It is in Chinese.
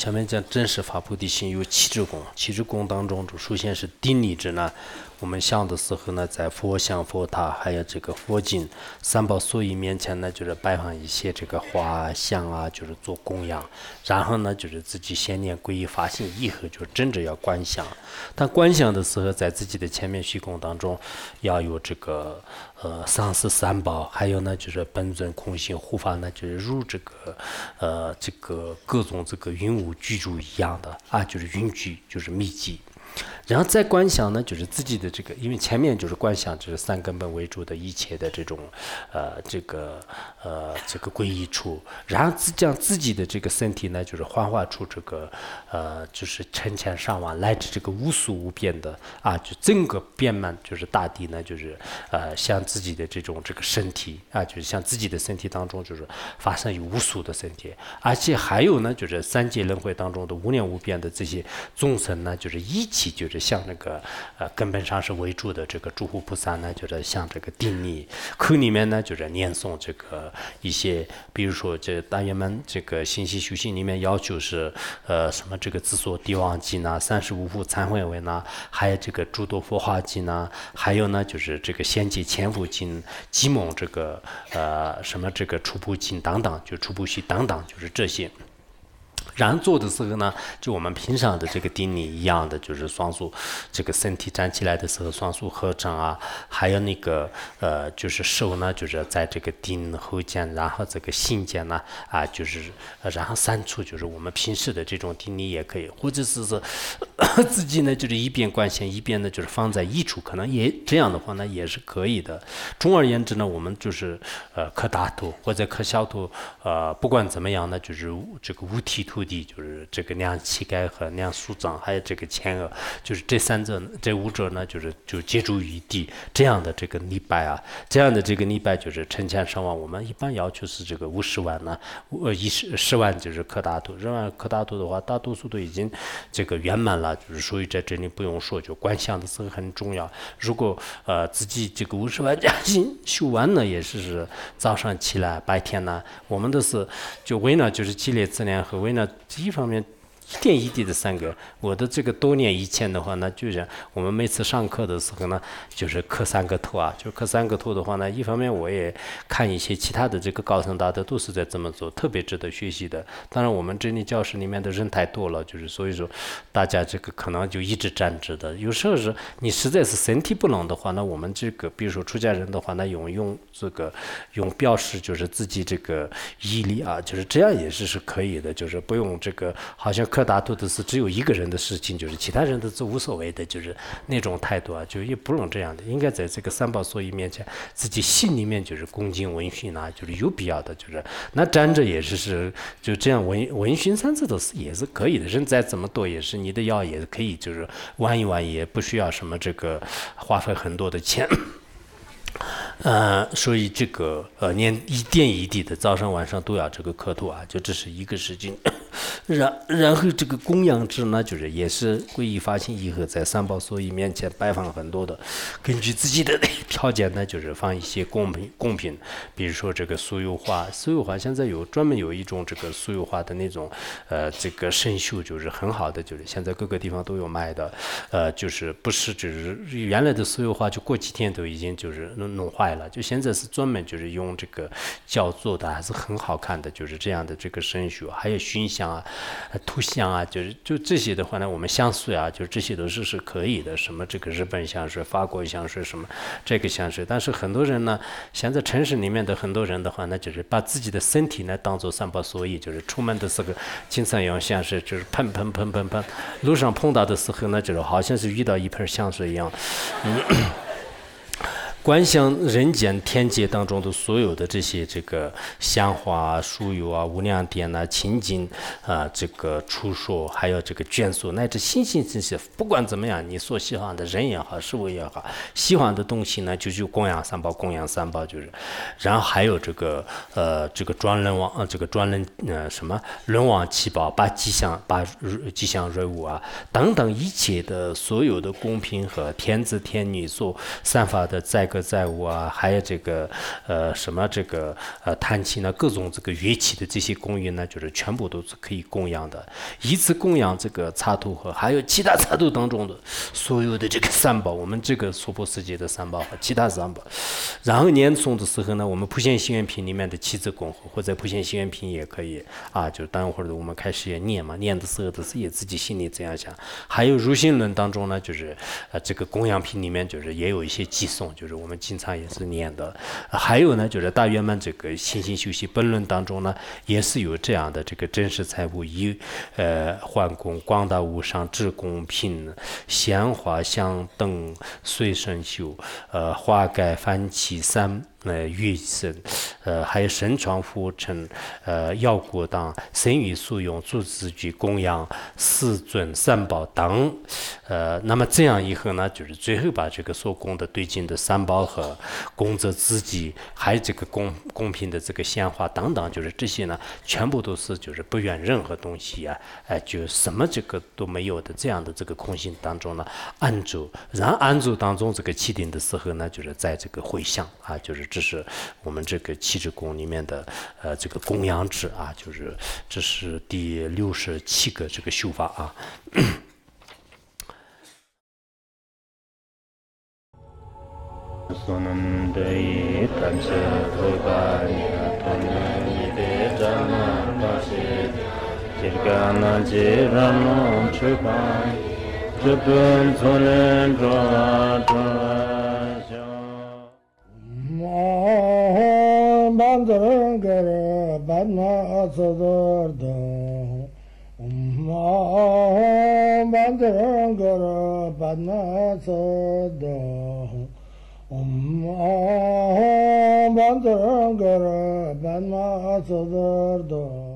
下面讲真实发菩提心有七支功，七支功当中，首先是定力之呢。我们想的时候呢，在佛像、佛塔还有这个佛经、三宝所依面前呢，就是摆放一些这个花香啊，就是做供养。然后呢，就是自己先念皈依发心以后，就真正要观想。但观想的时候，在自己的前面虚空当中，要有这个上师三宝，还有呢就是本尊空性护法呢，就是如这个各种这个云雾居住一样的啊，就是云居，就是密集。然后再观想呢，就是自己的这个，因为前面就是观想，就是三根本为主的一切的这种这个皈依处，然后将自己的这个身体呢，就是幻化出这个就是成千上万来自这个无数无边的啊，就整个遍满就是大地呢，就是像自己的这个身体啊，就是像自己的身体当中，就是发生有无数的身体，而且还有呢，就是三界轮回当中的无量无边的这些众生呢，就是一起就是像那个根本上是为主的这个诸护菩萨呢，就是像这个定力口里面呢，就是念诵这个一些，比如说这大圆满这个信息修行里面要求是什么这个自所帝王经呐、35部忏悔文呐，还有这个诸多佛化经呐，还有呢就是这个仙界潜伏经、积蒙这个什么这个初步经等等，就初步虚等等，就是这些。然后做的时候呢，就我们平常的这个定力一样的，就是双手这个身体站起来的时候，双手合掌啊，还有那个就是手呢，就是在这个顶后肩，然后这个心间呢啊，就是然后三处就是我们平时的这种定力也可以，或者是自己呢就是一边观想一边呢就是放在一处，可能也这样的话呢也是可以的。总而言之呢，我们就是磕大头或者磕小头，不管怎么样呢，就是这个五体投地，就是这个量膝盖和量手掌，还有这个前额，就是这五者呢，就接触于地，这样的这个礼拜啊，这样的这个礼拜就是成千上万。我们一般要求是这个50万呢，10万就是磕大头，10万磕大头的话，大多数都已经这个圆满了，就是所以在这里不用说，就观想的时候很重要。如果自己这个50万加心修完呢，也是早上起来，白天呢，我们都是就为了就是积累资粮和为了一方面一点一滴的三个，我的这个多年以前的话呢，就是我们每次上课的时候呢，就是磕3个头啊，就磕3个头的话呢，一方面我也看一些其他的这个高僧大德都是在这么做，特别值得学习的。当然我们真理教室里面的人太多了，就是所以说大家这个可能就一直站直的。有时候是你实在是身体不能的话，那我们这个比如说出家人的话，那用这个用表示就是自己这个毅力啊，就是这样也是可以的，就是不用这个好像磕大头的是只有一个人的事情，就是其他人都是无所谓的，就是那种态度啊，就也不用这样的，应该在这个三宝所依面前，自己心里面就是恭敬闻讯啊，就是有必要的，就是那站着也是就这样闻讯3次都是也是可以的，人再怎么多也是你的药也是可以，就是玩一玩也不需要什么这个花费很多的钱。所以这个念一点一滴的，早上晚上都要这个磕头啊，就这是一个事情。然后这个供养制呢，就是也是皈依发心以后，在三宝所依面前摆放很多的，根据自己的条件呢，就是放一些贡品，比如说这个酥油花现在专门有一种这个酥油花的那种这个生锈，就是很好的，就是现在各个地方都有卖的，就是不是就是原来的酥油花就过几天都已经就是弄坏了，就现在是专门就是用这个胶做的，还是很好看的，就是这样的这个生锈，还有熏香啊、涂香啊，就这些的话呢，我们香水啊，就这些都是可以的，什么这个日本香水、法国香水什么这个香水，但是很多人呢，现在城市里面的很多人的话呢，就是把自己的身体呢当做三宝所依，就是出门的时候经常用香水，就是喷，路上碰到的时候呢，就是好像是遇到一盆香水一样，观想人间天界当中的所有的这些这个香花、酥油啊、无量典啊、清净啊、这个出说，还有这个眷属，乃至心这些，不管怎么样，你所喜欢的人也好，事物也好，喜欢的东西呢，就供养三宝，就是，然后还有这个专人王这个专人什么轮王七宝，把吉祥瑞物啊等等一切的所有的公平和天子天女所散发的在歌载舞啊，还有这个什么这个弹琴啊，各种这个乐器的这些供应呢，就是全部都是可以供养的，以此供养这个茶土和还有其他茶土当中的所有的这个三宝，我们这个娑婆世界的三宝和其他三宝。然后念诵的时候呢，我们普贤行愿品里面的七字功或者普贤行愿品也可以啊，就等会儿我们开始也念嘛，念的时候都是也自己心里这样想。还有入心论当中呢，就是这个供养品里面就是也有一些偈颂，就是我们经常也是念的。还有呢，就是大圆满这个心行修习本论当中呢，也是有这样的这个真实财物以幻功广大无上智公平显化相等随身修化盖梵起三乐身还有身传佛尘药果当身语所用诸子具供养四尊三宝等那么这样以后呢，就是最后把这个所供的对境的三宝和供着自己，还有这个公平的这个显化等等，就是这些呢，全部都是就是不愿任何东西啊，就什么这个都没有的这样的这个空性当中呢，安住，然后安住当中这个起定的时候呢，就是在这个回向啊，就是这是我们这个七支供里面的这个供养制啊，就是这是第67个这个修法啊。Sonam dei tamse thoganya tonne de jana pase jirgana jirano chupai chupun sonen droja ma bandar gare banna asadar ma bandar gare banna asadar bandar gare banna asadar